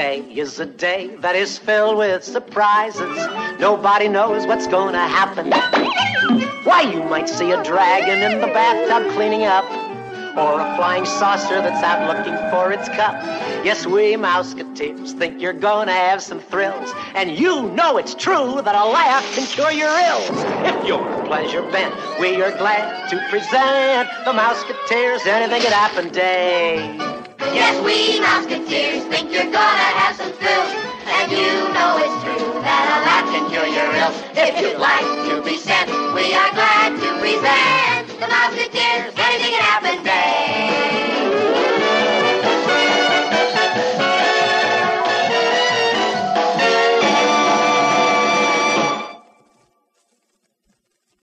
Today is a day that is filled with surprises. Nobody knows what's gonna happen. Why, you might see a dragon in the bathtub cleaning up, or a flying saucer that's out looking for its cup. Yes, we Mouseketeers think you're gonna have some thrills, and you know it's true that a laugh can cure your ills. If you're pleasure bent, we are glad to present the Mouseketeers Anything Could Happen Day. Yes, we Mouseketeers think you're gonna have some thrills, and you know it's true that a laugh can cure your ills. If you'd like to be sent, we are glad to present the Mouseketeers